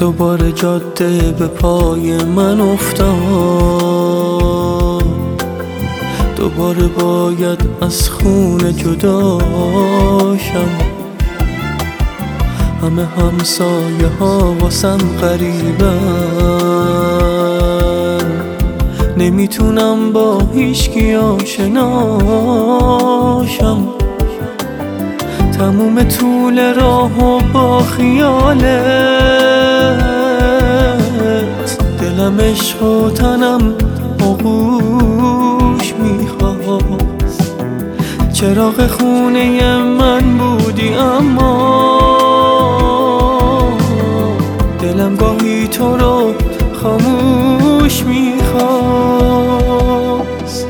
دوباره جاده به پای من افتاد، دوباره باید از خونه جداشم. همه همسایه ها واسم غریبن، نمیتونم با هیچکی آشناشم. تموم طول راهو با خیالت، دلم عشق و تنم آغوش میخواست. چراغ خونه من بودی اما دلم گاهی تو رو خاموش میخواست.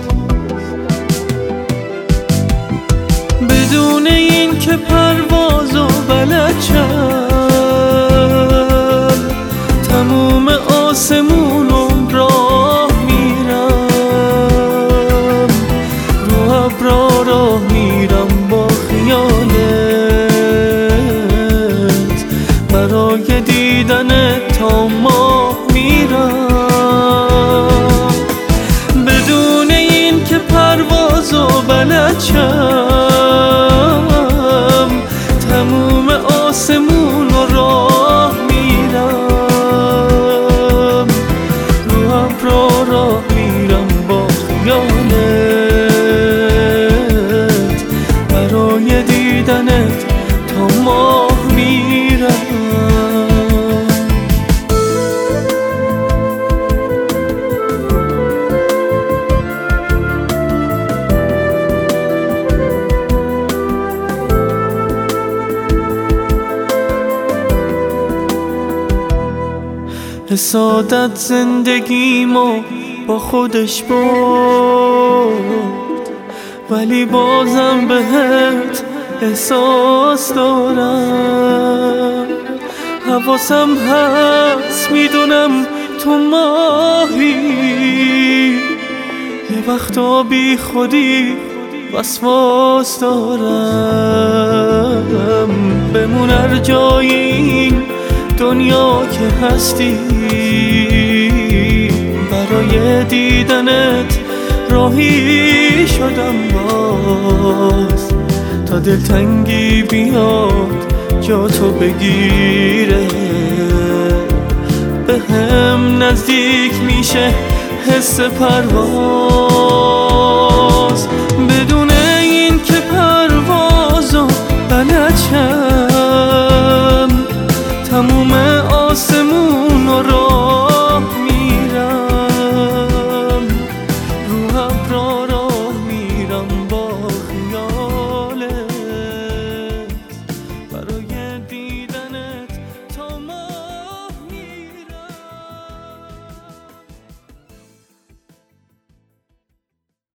بدون این که پروازو بلد شم، تموم آسمونم راه میرم، رو ابرا راه میرم با خیالت، برای دیدنت تا ماه میرم. بدون این که پروازو بلد شم، تموم آسمون رو راه میرم، رو ابرا راه میرم با خیالت، برای دیدنت تا ماه میرم. حسادت زندگیمو با خودش برد، ولی بازم بهت احساس دارم. حواسم هست میدونم تو ماهی، یه وقتا بی خودی وسواس دارم. بمون هر جای این دنیا که هستی، برای دیدنت راهی شدم باز، تا دلتنگی بیاد جا تو بگیره. به هم نزدیک میشه حس پرواز،